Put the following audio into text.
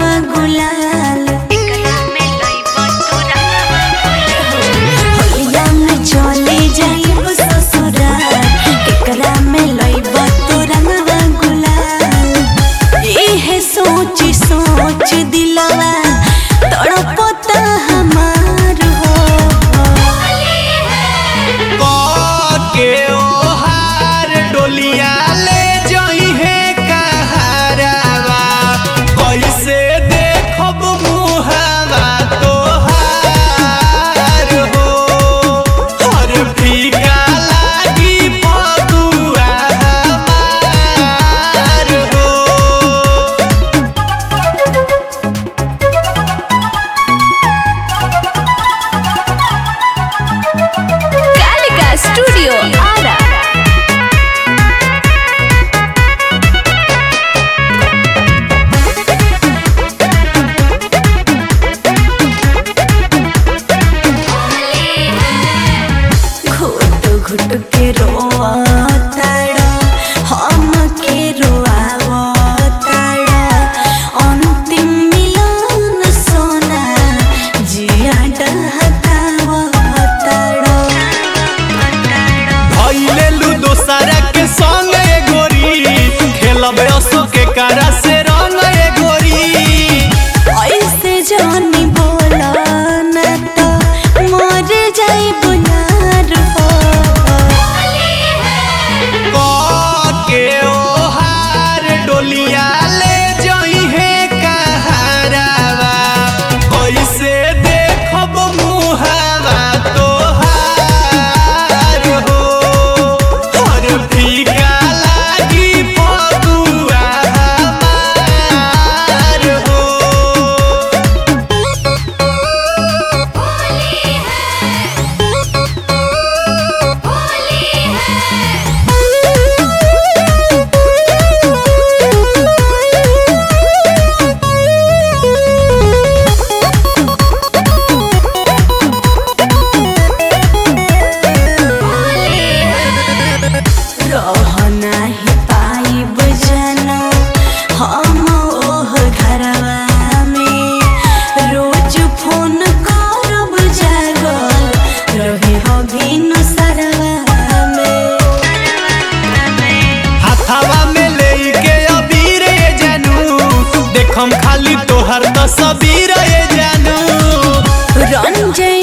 रंगवा गुलाल होलिया में चले जाइब ससुराल एकरा में लइब तो रंगवा गुलाल इहे सोच सोच दिलवा तड़पता हमार हो के ओहार डोलिया ले जइहे कहारवा कैसे देखब मुहावा तोहार हो हर फीका लागी फगुआ हमार हो। कालिका स्टूडियो आरा। घुट घुट के रोताड़ा हम के रोआवताड़ा अंतिम मिलन सोना जिया डहकावताड़ा भइलेलु दोसरा के संग गोरी खेलब असो के कारा से रंग गोरी ऐसे जानी बोला न तो मर जाई बुलार हो के ओहार डोलिया ले जइहे कहारवा कैसे देखब मुहावा तोहार हो हर फीका लागी फगुआ हमार हो। रहना ही पाइब जानो हम ओह घरवा में रोज फोन करब जागल रहे हो बिनु सरवा में हाथावा में लेके अबीर ये जानू देखम खाली तोहर तस्वीर ये जानू रंजय